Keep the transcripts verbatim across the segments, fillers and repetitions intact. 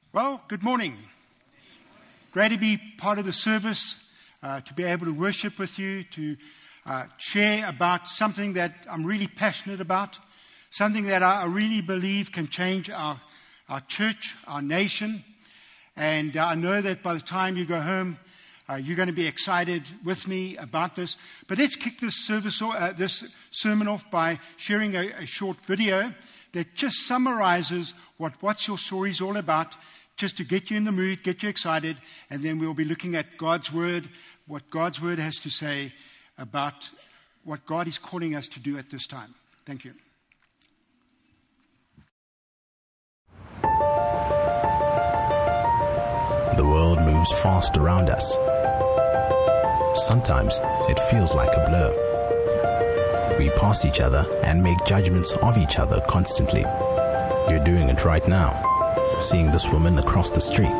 Well, good morning. Great to be part of the service, uh, to be able to worship with you, to uh, share about something that I'm really passionate about, something that I really believe can change our, our church, our nation. And uh, I know that by the time you go home, uh, you're going to be excited with me about this. But let's kick this service, uh, this sermon off by sharing a, a short video that just summarizes what What's Your Story is all about, just to get you in the mood, get you excited, and then we'll be looking at God's Word, what God's Word has to say about what God is calling us to do at this time. Thank you. The world moves fast around us. Sometimes it feels like a blur. We pass each other and make judgments of each other constantly. You're doing it right now. Seeing this woman across the street.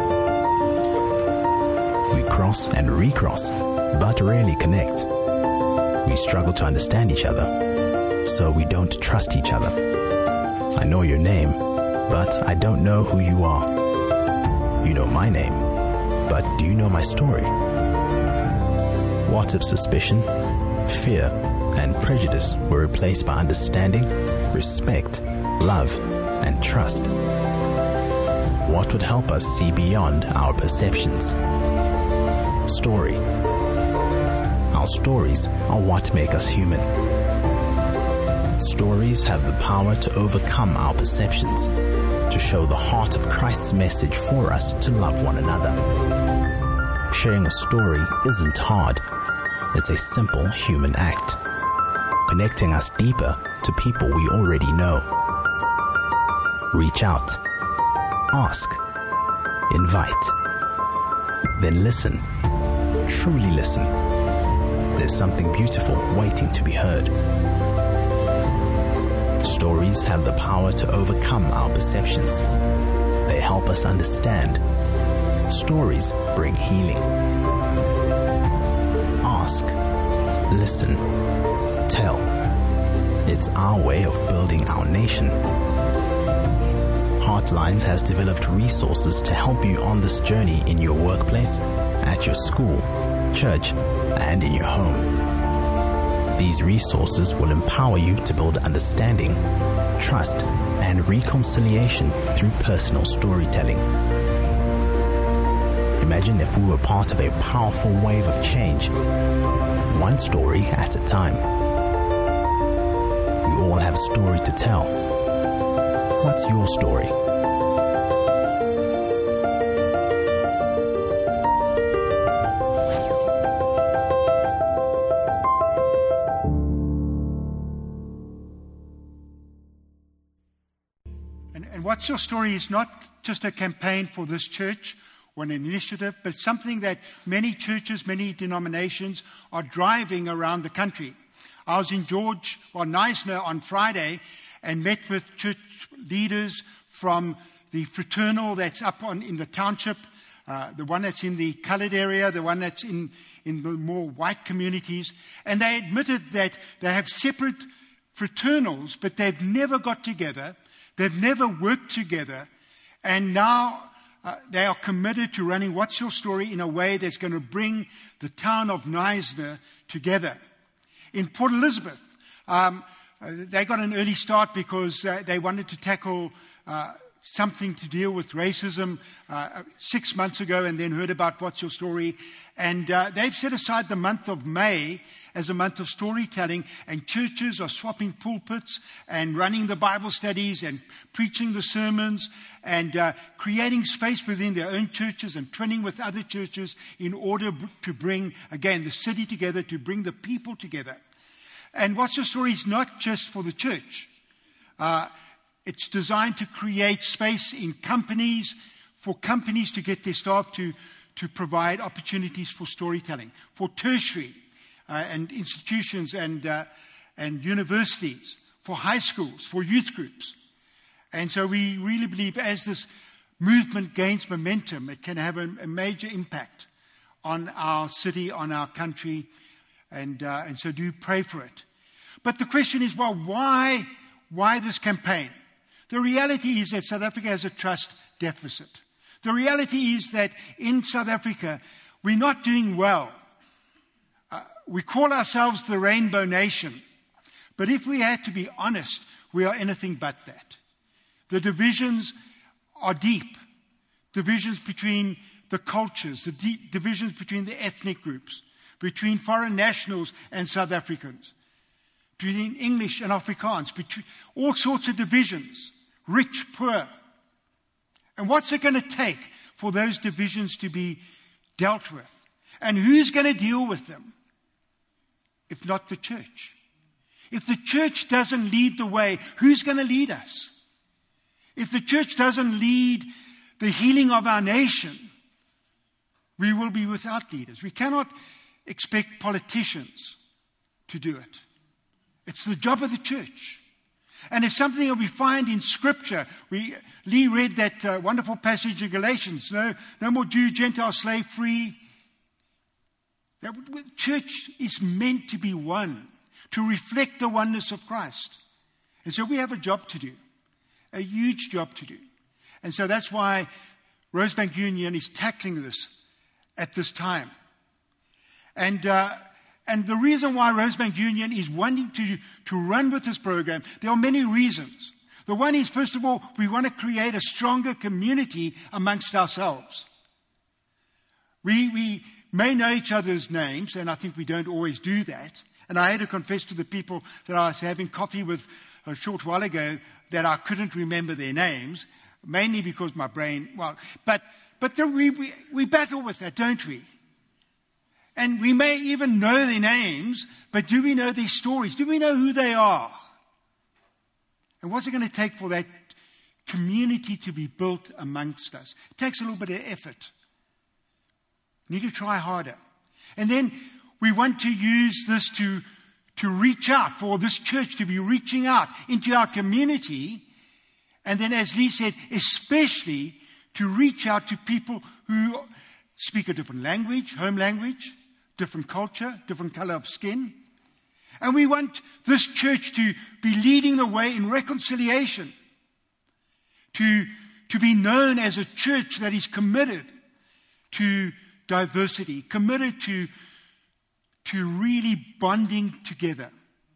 We cross and recross, but rarely connect. We struggle to understand each other, so we don't trust each other. I know your name, but I don't know who you are. You know my name, but do you know my story? What if suspicion, fear, and prejudice were replaced by understanding, respect, love, and trust? What would help us see beyond our perceptions? Story. Our stories are what make us human. Stories have the power to overcome our perceptions, to show the heart of Christ's message for us to love one another. Sharing a story isn't hard. It's a simple human act, connecting us deeper to people we already know. Reach out. Ask, invite, then listen, truly listen. There's something beautiful waiting to be heard. Stories have the power to overcome our perceptions. They help us understand. Stories bring healing. Ask, listen, tell. It's our way of building our nation. Heartlines has developed resources to help you on this journey in your workplace, at your school, church, and in your home. These resources will empower you to build understanding, trust, and reconciliation through personal storytelling. Imagine if we were part of a powerful wave of change, one story at a time. We all have a story to tell. What's your story? And, and What's Your Story is not just a campaign for this church or an initiative, but something that many churches, many denominations are driving around the country. I was in George or Neisner on Friday and met with church leaders from the fraternal that's up on in the township, uh, the one that's in the colored area, the one that's in, in the more white communities. And they admitted that they have separate fraternals, but they've never got together. They've never worked together. And now uh, they are committed to running What's Your Story in a way that's going to bring the town of Neisner together. In Port Elizabeth, um, Uh, they got an early start because uh, they wanted to tackle uh, something to deal with racism uh, six months ago and then heard about What's Your Story. And uh, they've set aside the month of May as a month of storytelling, and churches are swapping pulpits and running the Bible studies and preaching the sermons and uh, creating space within their own churches and twinning with other churches in order b- to bring, again, the city together, to bring the people together. And What's Your Story is not just for the church. Uh, it's designed to create space in companies, for companies to get their staff to, to provide opportunities for storytelling, for tertiary uh, and institutions and, uh, and universities, for high schools, for youth groups. And so we really believe as this movement gains momentum, it can have a, a major impact on our city, on our country. And, uh, and so do pray for it. But the question is, well, why, why this campaign? The reality is that South Africa has a trust deficit. The reality is that in South Africa, we're not doing well. Uh, we call ourselves the Rainbow Nation. But if we had to be honest, we are anything but that. The divisions are deep. Divisions between the cultures, the deep divisions between the ethnic groups, between foreign nationals and South Africans, between English and Afrikaans, between all sorts of divisions, rich, poor. And what's it going to take for those divisions to be dealt with? And who's going to deal with them? If not the church. If the church doesn't lead the way, who's going to lead us? If the church doesn't lead the healing of our nation, we will be without leaders. We cannot expect politicians to do it. It's the job of the church. And it's something that we find in Scripture. We, Lee read that uh, wonderful passage in Galatians. No, no more Jew, Gentile, slave, free. The church is meant to be one, to reflect the oneness of Christ. And so we have a job to do, a huge job to do. And so that's why Rosebank Union is tackling this at this time. And uh, and the reason why Rosebank Union is wanting to, to run with this program, there are many reasons. The one is, first of all, we want to create a stronger community amongst ourselves. We, we may know each other's names, and I think we don't always do that. And I had to confess to the people that I was having coffee with a short while ago that I couldn't remember their names, mainly because my brain, well, but but the, we, we we battle with that, don't we? And we may even know their names, but do we know their stories? Do we know who they are? And what's it going to take for that community to be built amongst us? It takes a little bit of effort. We need to try harder. And then we want to use this to, to reach out, for this church to be reaching out into our community. And then, as Lee said, especially to reach out to people who speak a different language, home language, different culture, different color of skin. And we want this church to be leading the way in reconciliation, to, to be known as a church that is committed to diversity, committed to, to really bonding together.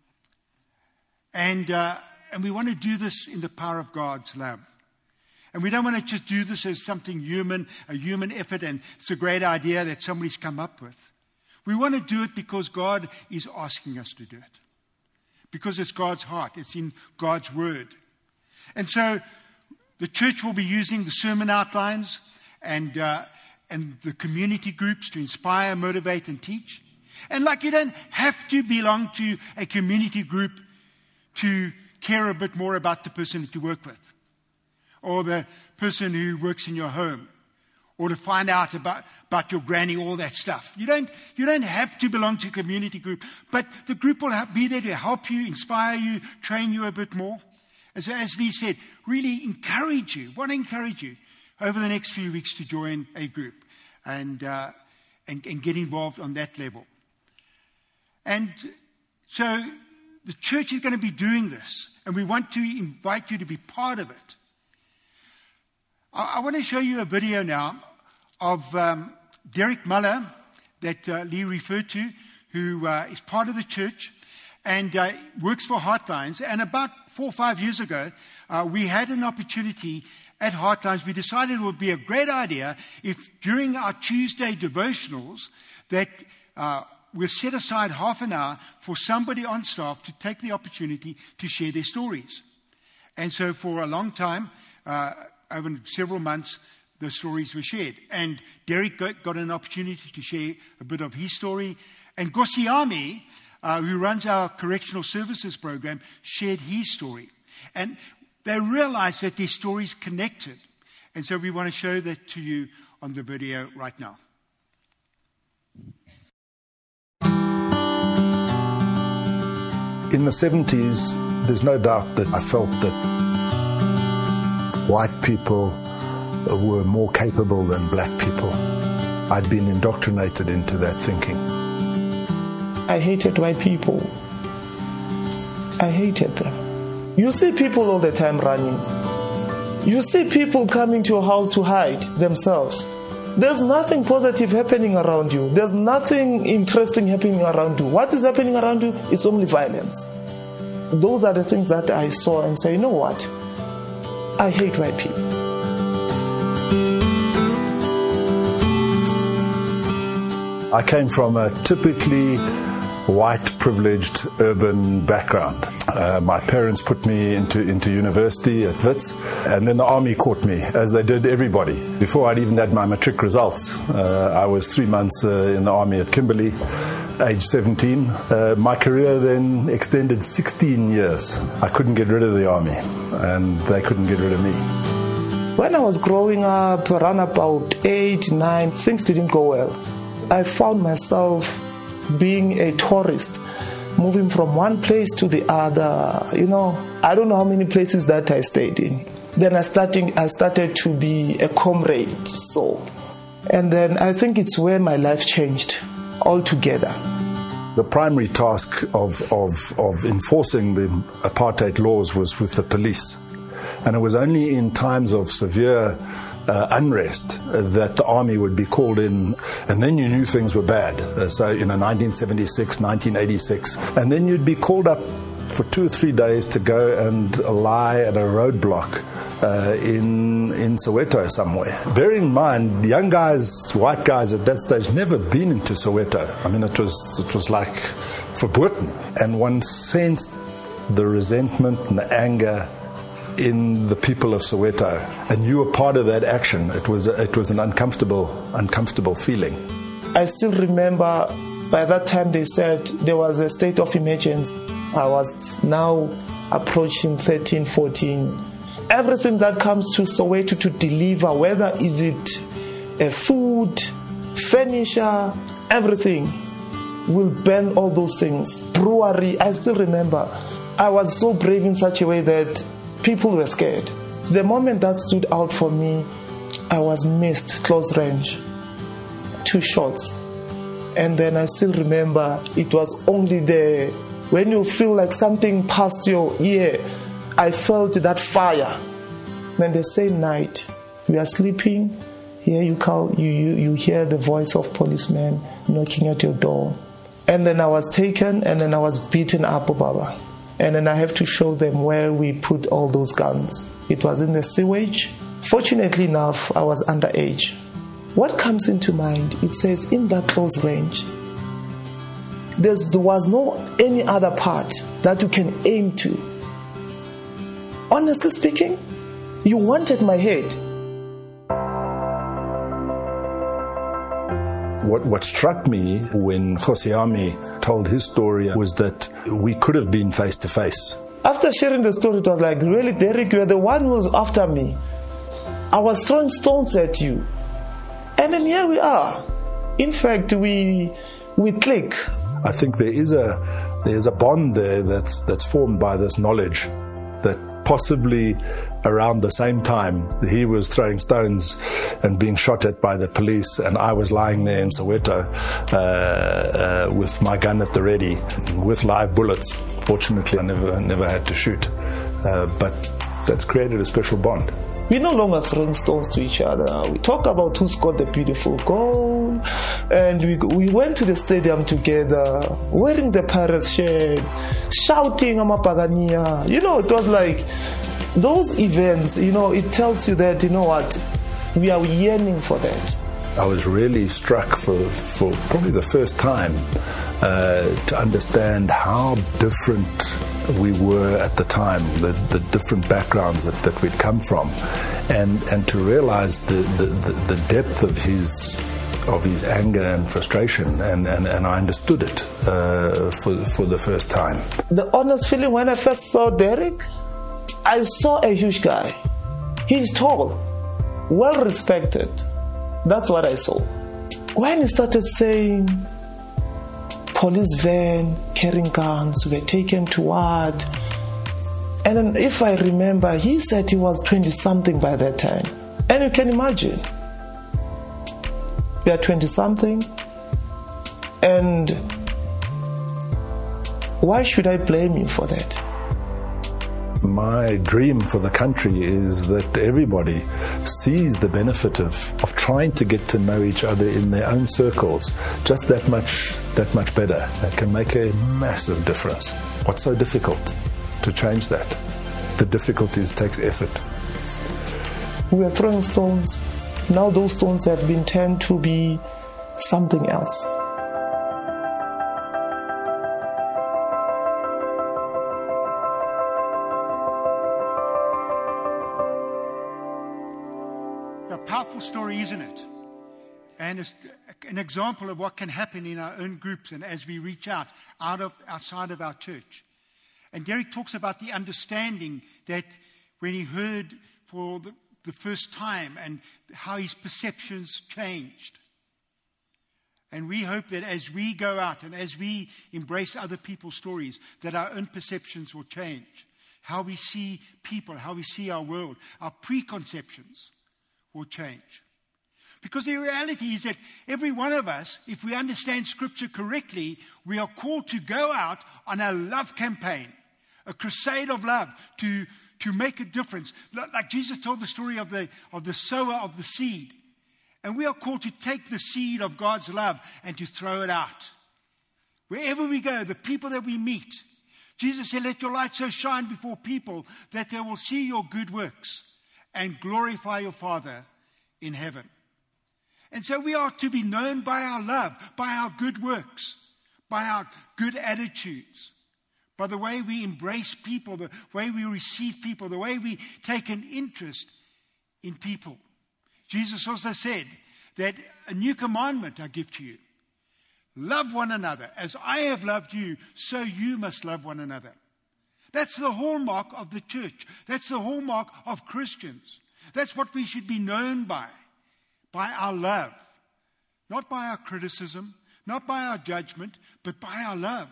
And, uh, and we want to do this in the power of God's love. And we don't want to just do this as something human, a human effort, and it's a great idea that somebody's come up with. We want to do it because God is asking us to do it. Because it's God's heart. It's in God's word. And so the church will be using the sermon outlines and, uh, and the community groups to inspire, motivate, and teach. And like, you don't have to belong to a community group to care a bit more about the person that you work with, or the person who works in your home, or to find out about, about your granny, all that stuff. You don't, you don't have to belong to a community group, but the group will have, be there to help you, inspire you, train you a bit more. And so, as Lee said, really encourage you, want to encourage you over the next few weeks to join a group and, uh, and, and get involved on that level. And so the church is going to be doing this, and we want to invite you to be part of it. I, I want to show you a video now of um, Derek Muller that uh, Lee referred to, who uh, is part of the church and uh, works for Heartlines. And about four or five years ago, uh, we had an opportunity at Heartlines. We decided it would be a great idea if during our Tuesday devotionals that uh, we'll set aside half an hour for somebody on staff to take the opportunity to share their stories. And so for a long time, uh, over several months, the stories were shared. And Derek got, got an opportunity to share a bit of his story. And Gosiami, uh, who runs our correctional services program, shared his story. And they realized that their stories connected. And so we want to show that to you on the video right now. In the seventies, there's no doubt that I felt that white people were more capable than black people. I'd been indoctrinated into that thinking. I hated white people. I hated them. You see people all the time running. You see people coming to your house to hide themselves. There's nothing positive happening around you. There's nothing interesting happening around you. What is happening around you is only violence. Those are the things that I saw and say, you know what? I hate white people. I came from a typically white, privileged, urban background. Uh, my parents put me into, into university at Wits, and then the army caught me, as they did everybody. Before I'd even had my matric results, uh, I was three months uh, in the army at Kimberley, age seventeen. Uh, my career then extended sixteen years. I couldn't get rid of the army, and they couldn't get rid of me. When I was growing up, around about eight, nine, things didn't go well. I found myself being a tourist, moving from one place to the other. You know, I don't know how many places that I stayed in. Then I started, I started to be a comrade, so. And then I think it's where my life changed altogether. The primary task of, of, of enforcing the apartheid laws was with the police. And it was only in times of severe Uh, unrest uh, that the army would be called in, and then you knew things were bad. Uh, so, you know, nineteen seventy-six, nineteen eighty-six, and then you'd be called up for two or three days to go and lie at a roadblock uh, in in Soweto somewhere. Bearing in mind, young guys, white guys at that stage, never been into Soweto. I mean, it was it was like verboten, and one sensed the resentment and the anger in the people of Soweto, and you were part of that action. It was a, it was an uncomfortable uncomfortable feeling. I still remember by that time they said there was a state of emergency. I was now approaching thirteen, fourteen. Everything that comes to Soweto to deliver, whether is it a food, furniture, everything, will burn all those things. Brewery, I still remember. I was so brave in such a way that people were scared. The moment that stood out for me, I was missed close range, two shots. And then I still remember it was only the, when you feel like something passed your ear, I felt that fire. Then the same night, we are sleeping, here you, call, you, you, you hear the voice of policemen knocking at your door. And then I was taken and then I was beaten up, Baba. And then I have to show them where we put all those guns. It was in the sewage. Fortunately enough, I was underage. What comes into mind? It says, in that close range, there's, there was no any other part that you can aim to. Honestly speaking, you wanted my head. What, what struck me when Khosiami told his story was that we could have been face to face. After sharing the story, it was like, really, Derek, you are the one who was after me. I was throwing stones at you. And then here we are. In fact, we we click. I think there is a there's a bond there that's that's formed by this knowledge that possibly around the same time he was throwing stones and being shot at by the police, and I was lying there in Soweto uh, uh, with my gun at the ready with live bullets. Fortunately, I never never had to shoot, uh, but that's created a special bond. We're no longer throwing stones to each other. We talk about who scored the beautiful goal, and we we went to the stadium together, wearing the Pirates shirt, shouting Amapagania. You know, it was like those events, you know, it tells you that, you know what, we are yearning for that. I was really struck for, for probably the first time uh, to understand how different we were at the time, the, the different backgrounds that, that we'd come from, and, and to realize the, the, the depth of his of his anger and frustration, and, and, and I understood it uh, for, for the first time. The honest feeling when I first saw Derek, I saw a huge guy. He's tall, well respected. That's what I saw. When he started saying, police van, carrying guns, were taken to what? And then if I remember, he said he was twenty-something by that time. And you can imagine, we are twenty-something, and why should I blame you for that? My dream for the country is that everybody sees the benefit of, of trying to get to know each other in their own circles just that much, that much better. That can make a massive difference. What's so difficult to change that? The difficulty takes effort. We were throwing stones. Now those stones have been turned to be something else. A powerful story, isn't it? And it's an example of what can happen in our own groups and as we reach out, out of outside of our church. And Derek talks about the understanding that when he heard for the, the first time and how his perceptions changed. And we hope that as we go out and as we embrace other people's stories, that our own perceptions will change. How we see people, how we see our world, our preconceptions will change. Because the reality is that every one of us, if we understand Scripture correctly, we are called to go out on a love campaign, a crusade of love to, to make a difference. Like Jesus told the story of the, of the sower of the seed. And we are called to take the seed of God's love and to throw it out. Wherever we go, the people that we meet. Jesus said, let your light so shine before people that they will see your good works and glorify your Father in heaven. And so we are to be known by our love, by our good works, by our good attitudes, by the way we embrace people, the way we receive people, the way we take an interest in people. Jesus also said that a new commandment I give to you. Love one another. As I have loved you, so you must love one another. That's the hallmark of the church. That's the hallmark of Christians. That's what we should be known by. By our love. Not by our criticism, not by our judgment, but by our love.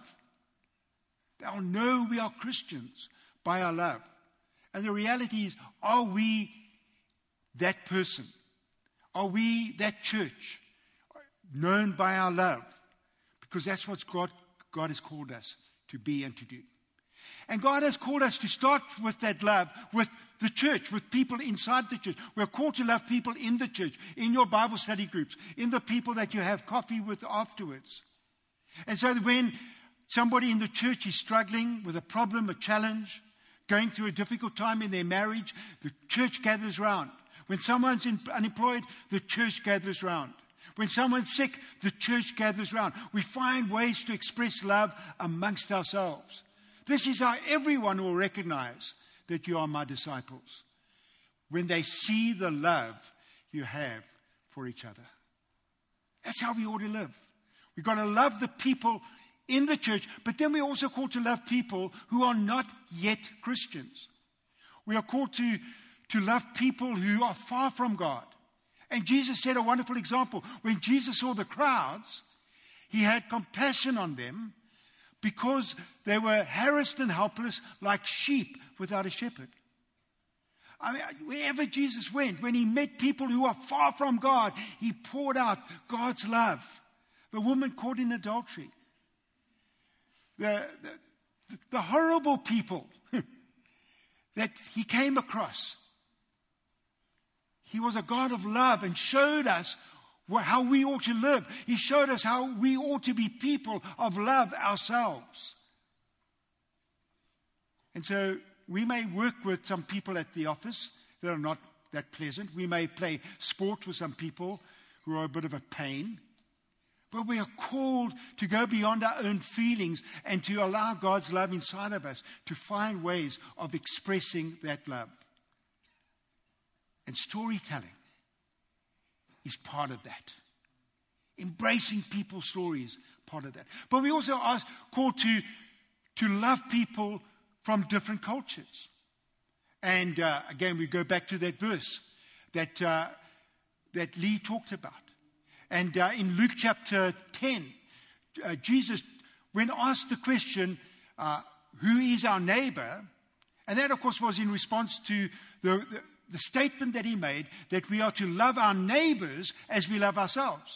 They'll know we are Christians by our love. And the reality is, are we that person? Are we that church known by our love? Because that's what God, God has called us to be and to do. And God has called us to start with that love, with the church, with people inside the church. We're called to love people in the church, in your Bible study groups, in the people that you have coffee with afterwards. And so when somebody in the church is struggling with a problem, a challenge, going through a difficult time in their marriage, the church gathers round. When someone's in, unemployed, the church gathers round. When someone's sick, the church gathers round. We find ways to express love amongst ourselves. This is how everyone will recognize that you are my disciples. When they see the love you have for each other. That's how we ought to live. We've got to love the people in the church, but then we're also called to love people who are not yet Christians. We are called to, to love people who are far from God. And Jesus set a wonderful example. When Jesus saw the crowds, he had compassion on them because they were harassed and helpless like sheep without a shepherd. I mean, wherever Jesus went, when he met people who are far from God, he poured out God's love. The woman caught in adultery. The, the, the horrible people that he came across. He was a God of love and showed us how we ought to live. He showed us how we ought to be people of love ourselves. And so we may work with some people at the office that are not that pleasant. We may play sport with some people who are a bit of a pain. But we are called to go beyond our own feelings and to allow God's love inside of us to find ways of expressing that love. And storytelling is part of that. Embracing people's stories, part of that. But we also are called to, to love people from different cultures. And uh, again, we go back to that verse that, uh, that Lee talked about. And uh, in Luke chapter ten, uh, Jesus, when asked the question, uh, who is our neighbor? And that, of course, was in response to the, the, the statement that he made that we are to love our neighbors as we love ourselves.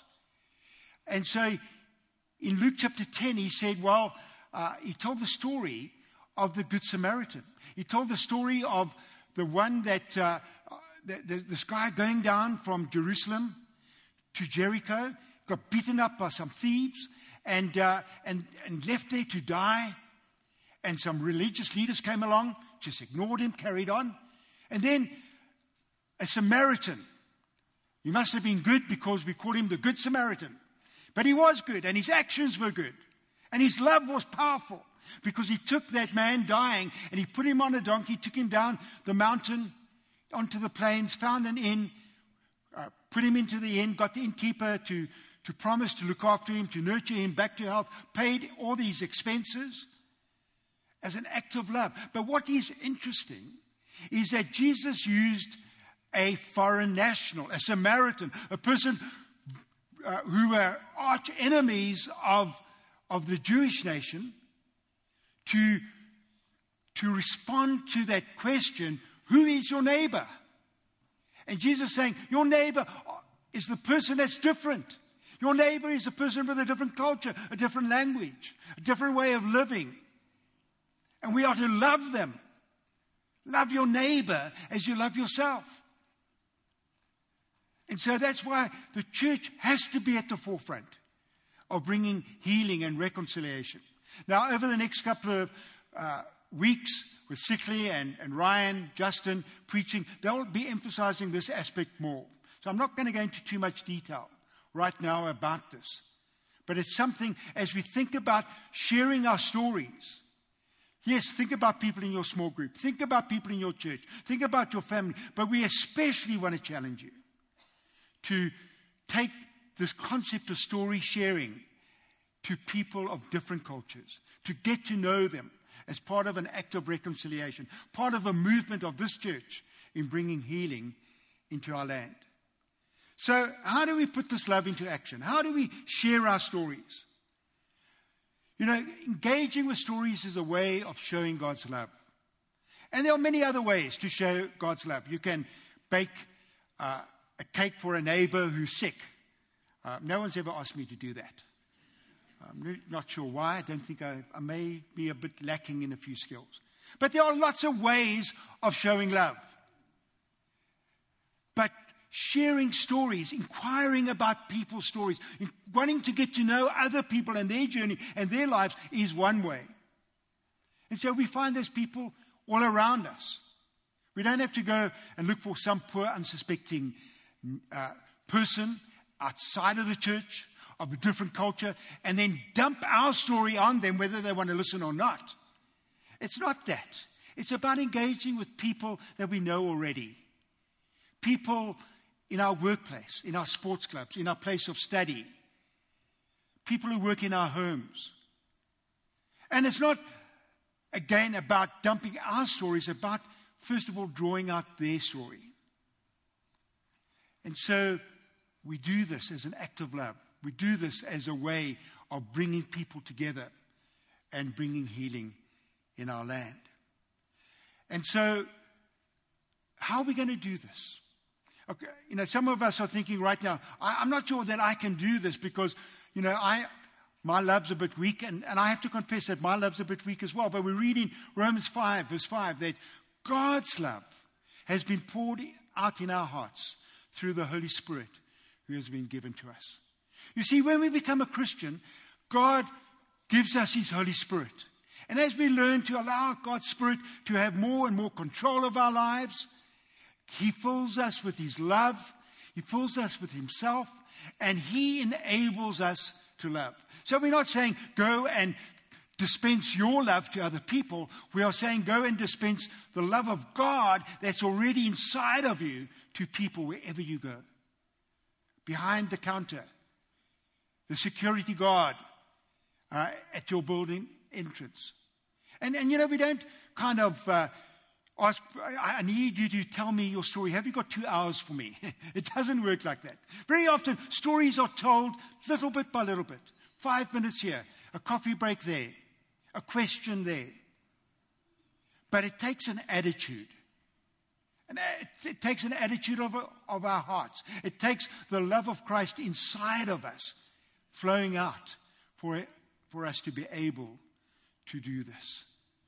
And so in Luke chapter ten, he said, well, uh, he told the story of the Good Samaritan. He told the story of the one that, uh, the, the, this guy going down from Jerusalem to Jericho, got beaten up by some thieves and, uh, and, and left there to die. And some religious leaders came along, just ignored him, carried on. And then a Samaritan. He must have been good because we call him the Good Samaritan. But he was good, and his actions were good. And his love was powerful because he took that man dying and he put him on a donkey, took him down the mountain onto the plains, found an inn, uh, put him into the inn, got the innkeeper to, to promise to look after him, to nurture him back to health, paid all these expenses as an act of love. But what is interesting is that Jesus used a foreign national, a Samaritan, a person uh, who were arch enemies of, of the Jewish nation, to, to respond to that question, who is your neighbor? And Jesus is saying, your neighbor is the person that's different. Your neighbor is a person with a different culture, a different language, a different way of living. And we are to love them. Love your neighbor as you love yourself. And so that's why the church has to be at the forefront of bringing healing and reconciliation. Now, over the next couple of uh, weeks, with Sickley and, and Ryan, Justin preaching, they'll be emphasizing this aspect more. So I'm not going to go into too much detail right now about this. But it's something, as we think about sharing our stories, yes, think about people in your small group. Think about people in your church. Think about your family. But we especially want to challenge you to take this concept of story sharing to people of different cultures, to get to know them as part of an act of reconciliation, part of a movement of this church in bringing healing into our land. So how do we put this love into action? How do we share our stories? You know, engaging with stories is a way of showing God's love. And there are many other ways to show God's love. You can bake uh, a cake for a neighbor who's sick. Uh, no one's ever asked me to do that. I'm not sure why. I don't think I, I may be a bit lacking in a few skills. But there are lots of ways of showing love. But sharing stories, inquiring about people's stories, wanting to get to know other people and their journey and their lives is one way. And so we find those people all around us. We don't have to go and look for some poor, unsuspecting uh, person outside of the church, of a different culture, and then dump our story on them, whether they want to listen or not. It's not that. It's about engaging with people that we know already. People in our workplace, in our sports clubs, in our place of study. People who work in our homes. And it's not, again, about dumping our stories, about, first of all, drawing out their story. And so we do this as an act of love. We do this as a way of bringing people together and bringing healing in our land. And so, how are we going to do this? Okay, you know, some of us are thinking right now, I, I'm not sure that I can do this because, you know, I my love's a bit weak, and, and I have to confess that my love's a bit weak as well. But we're reading Romans five, verse five, that God's love has been poured out in our hearts through the Holy Spirit who has been given to us. You see, when we become a Christian, God gives us His Holy Spirit. And as we learn to allow God's Spirit to have more and more control of our lives, He fills us with His love, He fills us with Himself, and He enables us to love. So we're not saying go and dispense your love to other people. We are saying go and dispense the love of God that's already inside of you to people wherever you go. Behind the counter, the security guard uh, at your building entrance. And, and you know, we don't kind of uh, ask, I need you to tell me your story. Have you got two hours for me? It doesn't work like that. Very often, stories are told little bit by little bit. Five minutes here, a coffee break there, a question there. But it takes an attitude. And it takes an attitude of, of our hearts. It takes the love of Christ inside of us flowing out for, for us to be able to do this.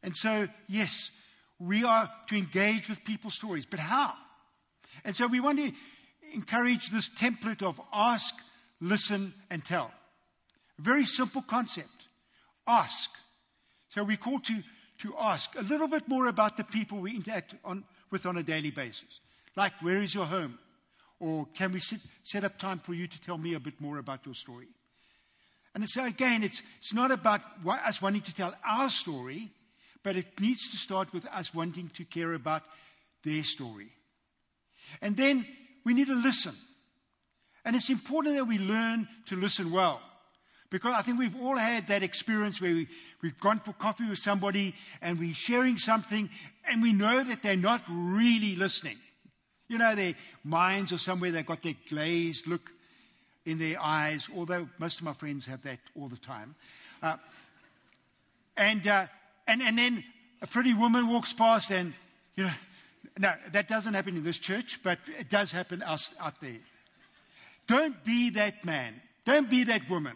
And so, yes, we are to engage with people's stories, but how? And so we want to encourage this template of ask, listen, and tell. A very simple concept. Ask. So we're called to, to ask a little bit more about the people we interact on, with on a daily basis. Like, where is your home? Or can we sit, set up time for you to tell me a bit more about your story? And so again, it's, it's not about us wanting to tell our story, but it needs to start with us wanting to care about their story. And then we need to listen. And it's important that we learn to listen well. Because I think we've all had that experience where we, we've gone for coffee with somebody and we're sharing something and we know that they're not really listening. You know, their minds are somewhere, they've got their glazed look in their eyes, although most of my friends have that all the time. Uh, and, uh, and, and then a pretty woman walks past and, you know, no, that doesn't happen in this church, but it does happen out, out there. Don't be that man. Don't be that woman.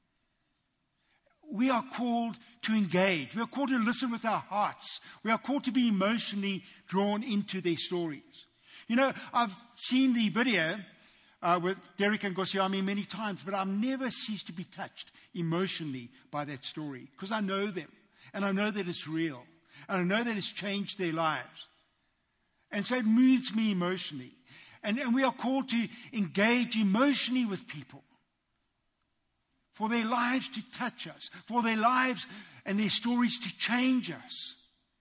We are called to engage. We are called to listen with our hearts. We are called to be emotionally drawn into their stories. You know, I've seen the video uh, with Derek and Gosiami many times, but I've never ceased to be touched emotionally by that story because I know them and I know that it's real and I know that it's changed their lives. And so it moves me emotionally. And, and we are called to engage emotionally with people for their lives to touch us, for their lives and their stories to change us.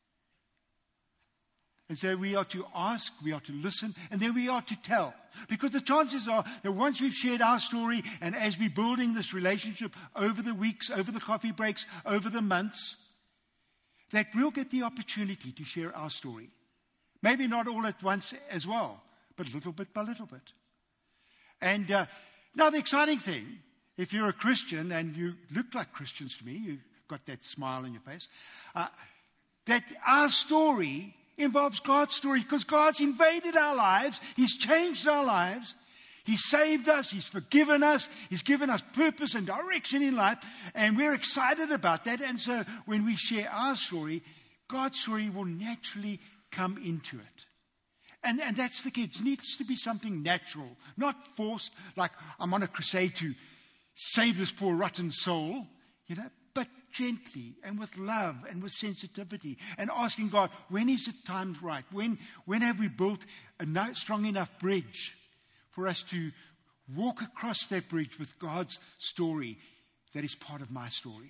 And so we are to ask, we are to listen, and then we are to tell. Because the chances are that once we've shared our story, and as we're building this relationship over the weeks, over the coffee breaks, over the months, that we'll get the opportunity to share our story. Maybe not all at once as well, but little bit by little bit. And uh, now the exciting thing, if you're a Christian, and you look like Christians to me, you've got that smile on your face, uh, that our story involves God's story, because God's invaded our lives, He's changed our lives, He's saved us, He's forgiven us, He's given us purpose and direction in life, and we're excited about that. And so when we share our story, God's story will naturally come into it. And, and that's the key. It needs to be something natural, not forced, like I'm on a crusade to save this poor rotten soul, you know, but gently and with love and with sensitivity and asking God, when is the time right? When, when have we built a strong enough bridge for us to walk across that bridge with God's story that is part of my story?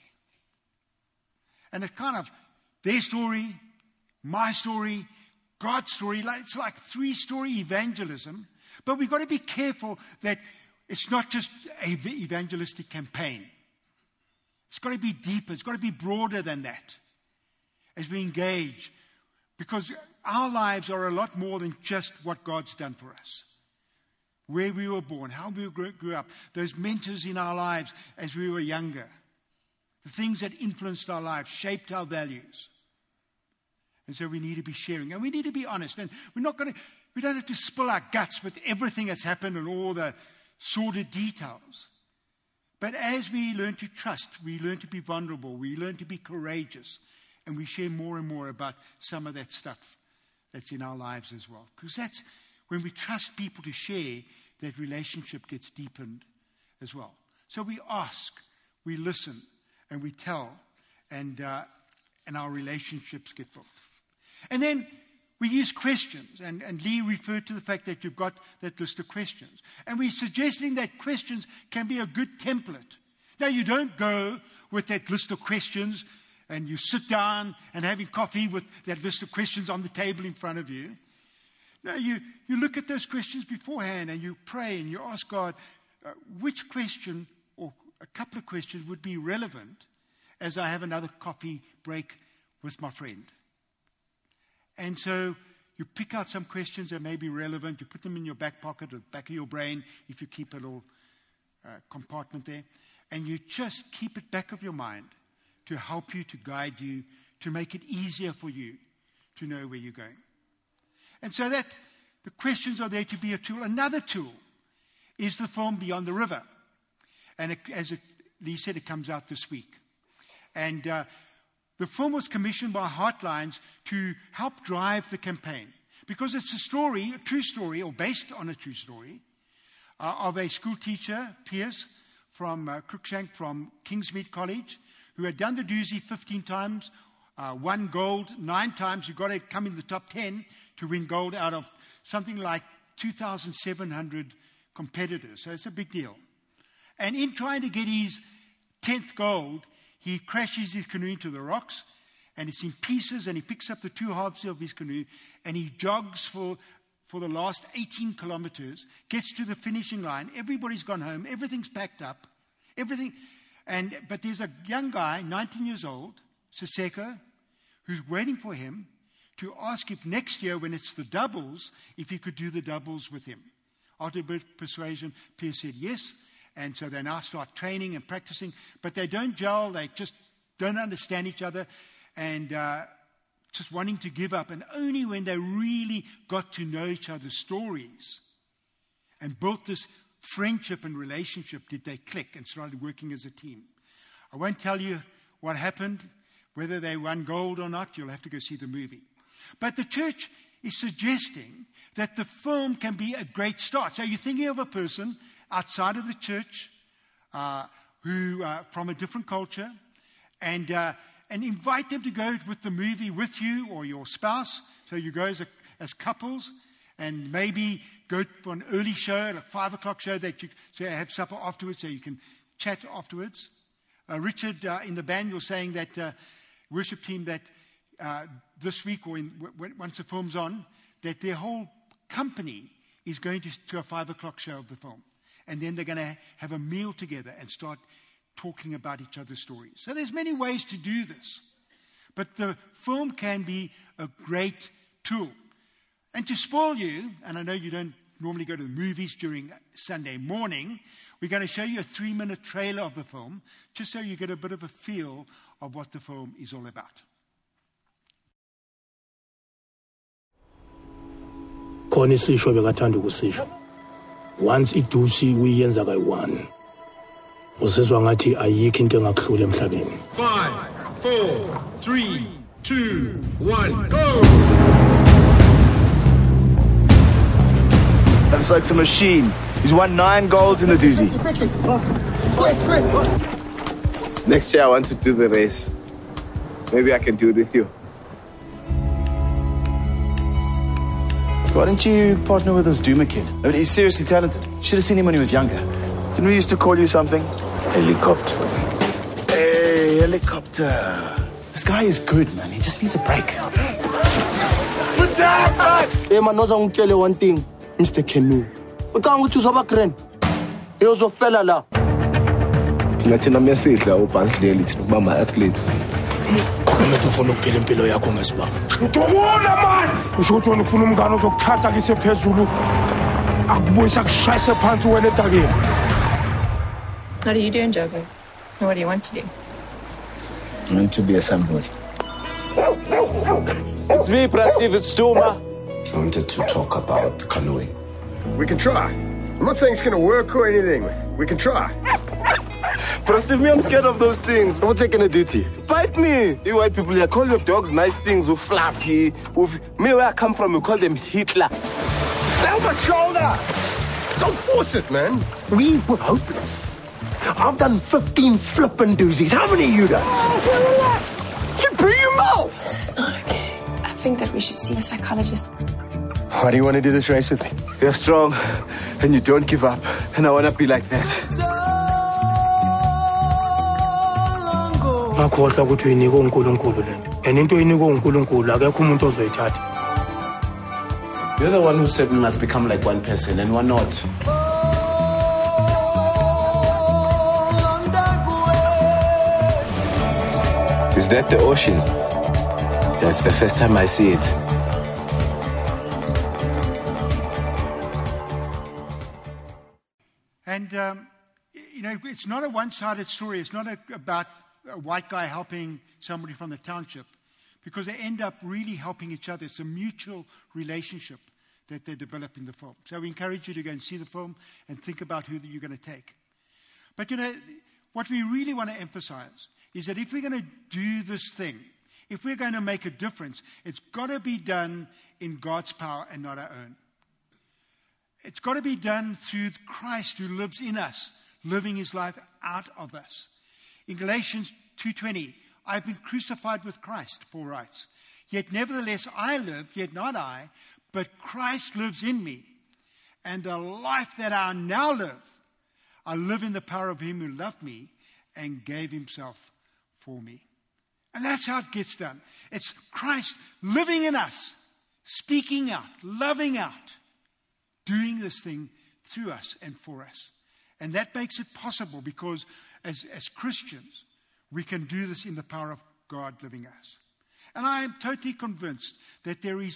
And it kind of, their story, my story, God's story, it's like three-story evangelism, but we've got to be careful that it's not just an evangelistic campaign. It's got to be deeper. It's got to be broader than that as we engage, because our lives are a lot more than just what God's done for us. Where we were born, how we grew up, those mentors in our lives as we were younger, the things that influenced our lives, shaped our values. And so we need to be sharing, and we need to be honest. And we're not going to, we don't have to spill our guts with everything that's happened and all the sordid details. But as we learn to trust, we learn to be vulnerable, we learn to be courageous, and we share more and more about some of that stuff that's in our lives as well. Because that's when we trust people to share, that relationship gets deepened as well. So we ask, we listen, and we tell, and uh, and our relationships get built. And then we use questions, and, and Lee referred to the fact that you've got that list of questions. And we're suggesting that questions can be a good template. Now, you don't go with that list of questions and you sit down and having coffee with that list of questions on the table in front of you. No, you, you look at those questions beforehand and you pray and you ask God, uh, which question or a couple of questions would be relevant as I have another coffee break with my friend. And so you pick out some questions that may be relevant. You put them in your back pocket or back of your brain if you keep a little uh, compartment there. And you just keep it back of your mind to help you, to guide you, to make it easier for you to know where you're going. And so that the questions are there to be a tool. Another tool is the film Beyond the River. And it, as it, Lee said, it comes out this week. And uh, The film was commissioned by Heartlines to help drive the campaign because it's a story, a true story, or based on a true story, uh, of a school teacher, Pierce, from uh, Cruikshank, from Kingsmead College, who had done the doozy fifteen times, uh, won gold nine times. You've got to come in the top ten to win gold out of something like two thousand seven hundred competitors. So it's a big deal. And in trying to get his tenth gold, he crashes his canoe into the rocks, and it's in pieces, and he picks up the two halves of his canoe, and he jogs for, for the last eighteen kilometers, gets to the finishing line. Everybody's gone home. Everything's packed up. Everything. And, but there's a young guy, nineteen years old, Siseko, who's waiting for him to ask if next year, when it's the doubles, if he could do the doubles with him. After a bit of persuasion, Pierce said yes. And so they now start training and practicing. But they don't gel. They just don't understand each other. And uh, just wanting to give up. And only when they really got to know each other's stories and built this friendship and relationship did they click and started working as a team. I won't tell you what happened, whether they won gold or not. You'll have to go see the movie. But the church is suggesting that the film can be a great start. So you're thinking of a person outside of the church uh, who uh, from a different culture, and uh, and invite them to go with the movie with you or your spouse. So you go as, a, as couples, and maybe go for an early show, a five o'clock show that you so you have supper afterwards, so you can chat afterwards. Uh, Richard uh, in the band was saying that uh, worship team that uh, this week or in, w- once the film's on, that their whole company is going to, to a five o'clock show of the film. And then they're going to have a meal together and start talking about each other's stories. So there's many ways to do this. But the film can be a great tool. And to spoil you, and I know you don't normally go to the movies during Sunday morning, we're going to show you a three-minute trailer of the film, just so you get a bit of a feel of what the film is all about. Khona isisho bekathanda ukusisho. Once idusi uyenza kayi-one, uzizwa ngathi ayikho into engakuhlula emhlabeni. Five, four, three, two, one, go! That's like a machine. He's won nine golds in the doozy. Next year I want to do the race. Maybe I can do it with you. Why didn't you partner with this Duma kid? I mean, he's seriously talented. Should have seen him when he was younger. Didn't we used to call you something? Helicopter. Hey, helicopter. This guy is good, man. He just needs a break. Protect, man! Hey, man, no one tell you one thing, Mister Canoe. We can't choose our grand. He was a fella la. Ngathi nami yasidla uBansley thina kubamba athletes. Umuntu ufuna ukuphila impilo yakho ngesibaba. Ngiyabona man. Usho ukuthi wena ufuna umngane ozokuthatha kise phezulu. Akubuyisa kushayise phansi wena etakeni. What are you doing, Jogo? And what do you want to do? I want to be a somebody. It's me, Prastiv, it's Duma. I wanted to talk about canoeing. We can try. I'm not saying it's going to work or anything. We can try. Prastiv, me, I'm scared of those things. What's it going to do to you? Bite me. You white people here call your dogs nice things with fluffy. With me, where I come from, we call them Hitler. Stay on my shoulder. Don't force it, man. We were hopeless. I've done fifteen flippin' doozies. How many you done? You bring him out. This is not okay. I think that we should see a psychologist. Why do you want to do this race with me? You're strong, and you don't give up. And I want to be like that. Ngakhohlwa ukuthi uyinika uNkulunkulu lento. And into oyinika uNkulunkulu akekho umuntu ozoyithatha. You're the one who said we must become like one person, and we're not. Is that the ocean? That's the first time I see it. And, um, you know, it's not a one-sided story. It's not a, about a white guy helping somebody from the township, because they end up really helping each other. It's a mutual relationship that they develop in the film. So we encourage you to go and see the film and think about who you're going to take. But, you know, what we really want to emphasize is that if we're going to do this thing, if we're going to make a difference, it's got to be done in God's power and not our own. It's got to be done through Christ who lives in us, living his life out of us. In Galatians two twenty, I've been crucified with Christ, Paul writes. Yet nevertheless I live, yet not I, but Christ lives in me. And the life that I now live, I live in the power of him who loved me and gave himself for me. And that's how it gets done. It's Christ living in us, speaking out, loving out, doing this thing through us and for us. And that makes it possible because as, as Christians, we can do this in the power of God living us. And I am totally convinced that there is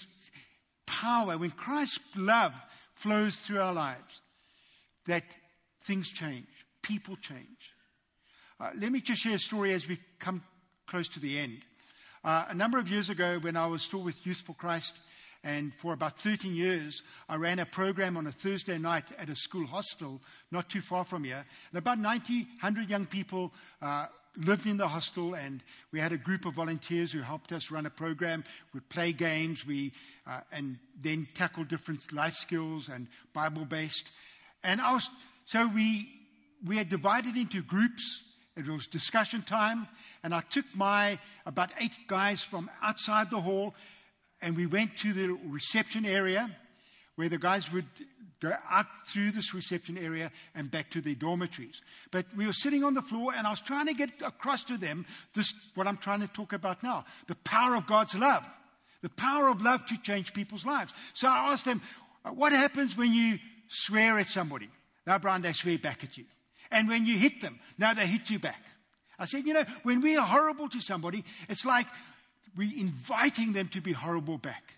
power when Christ's love flows through our lives, that things change, people change. Uh, let me just share a story as we come close to the end. Uh, a number of years ago, when I was still with Youth for Christ, and for about thirteen years, I ran a program on a Thursday night at a school hostel not too far from here. And about ninety, one hundred young people uh, lived in the hostel, and we had a group of volunteers who helped us run a program. We'd play games, we uh, and then tackle different life skills and Bible-based. And I was, so we we had divided into groups. It was discussion time, and I took my about eight guys from outside the hall, and we went to the reception area where the guys would go out through this reception area and back to their dormitories. But we were sitting on the floor, and I was trying to get across to them this, what I'm trying to talk about now, the power of God's love, the power of love to change people's lives. So I asked them, what happens when you swear at somebody? Now, Brian, they swear back at you. And when you hit them, now they hit you back. I said, you know, when we are horrible to somebody, it's like we're inviting them to be horrible back.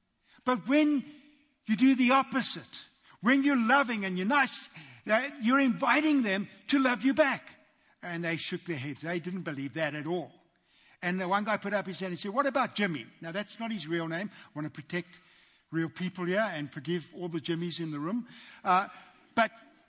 But when you do the opposite, when you're loving and you're nice, you're inviting them to love you back. And they shook their heads. They didn't believe that at all. And the one guy put up his hand and said, what about Jimmy? Now, that's not his real name. I want to protect real people here and forgive all the Jimmys in the room. Uh, but...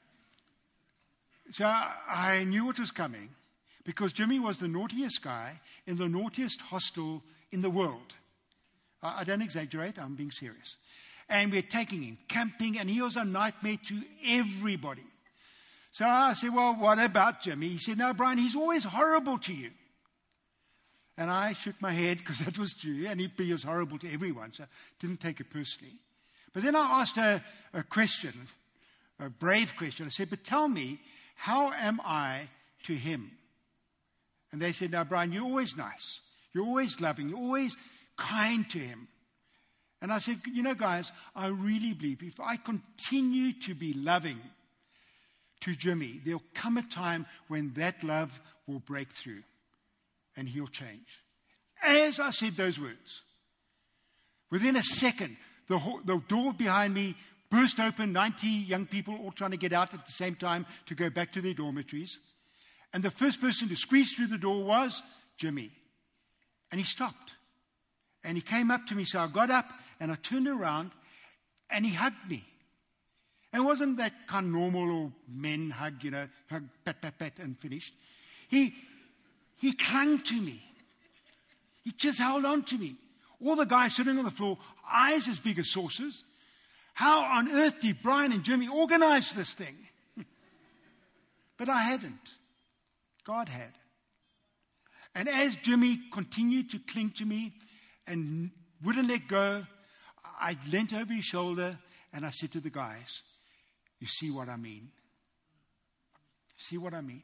So I knew what was coming because Jimmy was the naughtiest guy in the naughtiest hostel in the world. I don't exaggerate, I'm being serious. And we're taking him camping, and he was a nightmare to everybody. So I said, well, what about Jimmy? He said, no, Brian, he's always horrible to you. And I shook my head because that was true, and he was horrible to everyone, so I didn't take it personally. But then I asked her a question, a brave question. I said, but tell me, how am I to him? And they said, now, Brian, you're always nice. You're always loving. You're always kind to him. And I said, you know, guys, I really believe if I continue to be loving to Jimmy, there'll come a time when that love will break through and he'll change. As I said those words, within a second, the, the door behind me burst open, ninety young people all trying to get out at the same time to go back to their dormitories. And the first person to squeeze through the door was Jimmy. And he stopped. And he came up to me, so I got up and I turned around and he hugged me. And it wasn't that kind of normal or men hug, you know, hug, pat, pat, pat, and finished. He, he clung to me. He just held on to me. All the guys sitting on the floor, eyes as big as saucers. How on earth did Brian and Jimmy organize this thing? But I hadn't. God had. And as Jimmy continued to cling to me and wouldn't let go, I leant over his shoulder and I said to the guys, you see what I mean? See what I mean?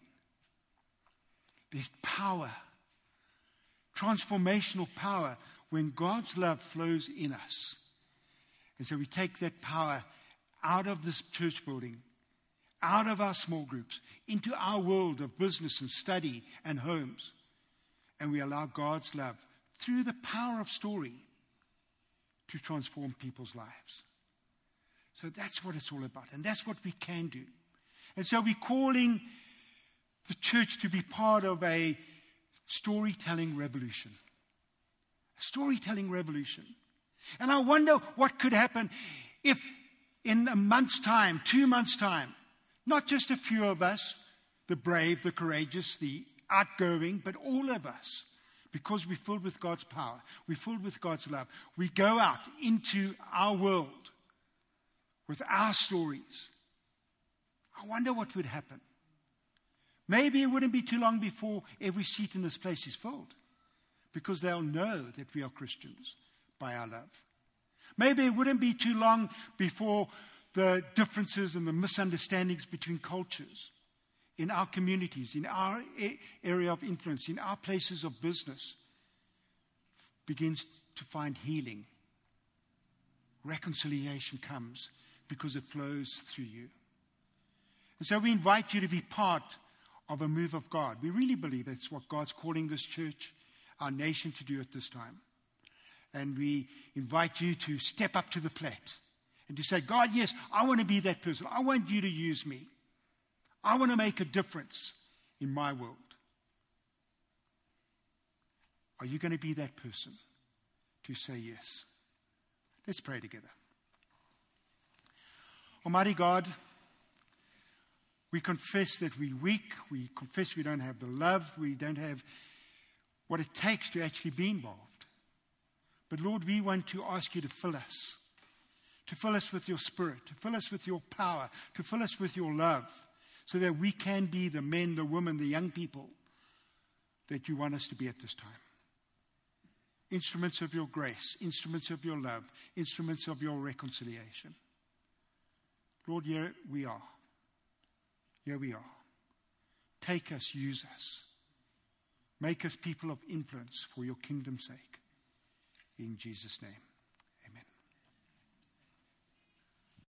There's power, transformational power, when God's love flows in us. And so we take that power out of this church building, out of our small groups, into our world of business and study and homes. And we allow God's love, through the power of story, to transform people's lives. So that's what it's all about. And that's what we can do. And so we're calling the church to be part of a storytelling revolution. A storytelling revolution. And I wonder what could happen if in a month's time, two months' time, not just a few of us, the brave, the courageous, the outgoing, but all of us, because we're filled with God's power, we're filled with God's love, we go out into our world with our stories. I wonder what would happen. Maybe it wouldn't be too long before every seat in this place is filled, because they'll know that we are Christians by our love. Maybe it wouldn't be too long before the differences and the misunderstandings between cultures in our communities, in our area of influence, in our places of business, begins to find healing. Reconciliation comes because it flows through you. And so we invite you to be part of a move of God. We really believe that's what God's calling this church, our nation, to do at this time. And we invite you to step up to the plate and to say, God, yes, I want to be that person. I want you to use me. I want to make a difference in my world. Are you going to be that person to say yes? Let's pray together. Almighty God, we confess that we're weak. We confess we don't have the love. We don't have what it takes to actually be involved. But Lord, we want to ask you to fill us, to fill us with your Spirit, to fill us with your power, to fill us with your love, so that we can be the men, the women, the young people that you want us to be at this time. Instruments of your grace, instruments of your love, instruments of your reconciliation. Lord, here we are. Here we are. Take us, use us. Make us people of influence for your kingdom's sake. In Jesus' name.